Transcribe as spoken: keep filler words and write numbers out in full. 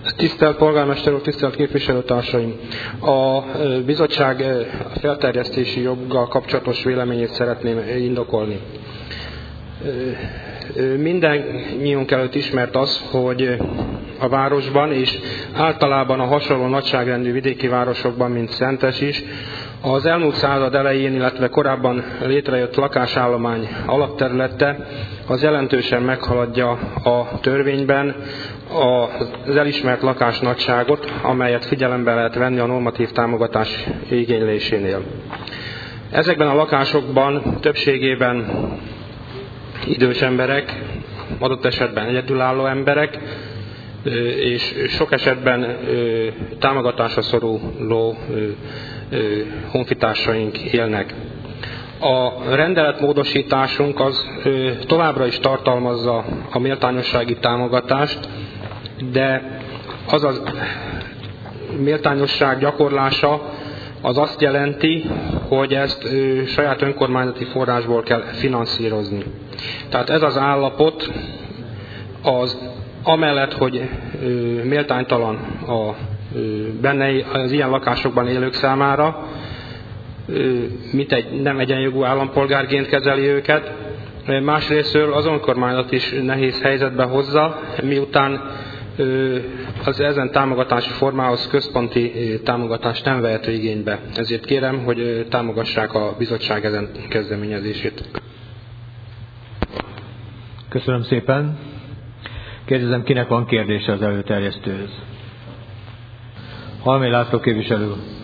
Tisztelt polgármester úr, tisztelt képviselőtársaim! A bizottság felterjesztési joggal kapcsolatos véleményét szeretném indokolni. Mindennyiunk előtt ismert az, hogy a városban és általában a hasonló nagyságrendű vidéki városokban, mint Szentes is, az elmúlt század elején, illetve korábban létrejött lakásállomány alapterülete az jelentősen meghaladja a törvényben az elismert lakásnagyságot, amelyet figyelembe lehet venni a normatív támogatás igénylésénél. Ezekben a lakásokban többségében idős emberek, adott esetben egyedülálló emberek, és sok esetben támogatásra szoruló honfitársaink élnek. A rendeletmódosításunk az továbbra is tartalmazza a méltányossági támogatást, de az a méltányosság gyakorlása az azt jelenti, hogy ezt saját önkormányzati forrásból kell finanszírozni. Tehát ez az állapot az amellett, hogy méltánytalan a benne az ilyen lakásokban élők számára, mint egy nem egyenjogú állampolgárként kezeli őket, másrésztről az önkormányzat is nehéz helyzetbe hozza, miután az ezen támogatási formához központi támogatást nem vehető igénybe. Ezért kérem, hogy támogassák a bizottság ezen kezdeményezését. Köszönöm szépen. Kérdezem, kinek van kérdése az előterjesztőhöz? Halmé László képviselő.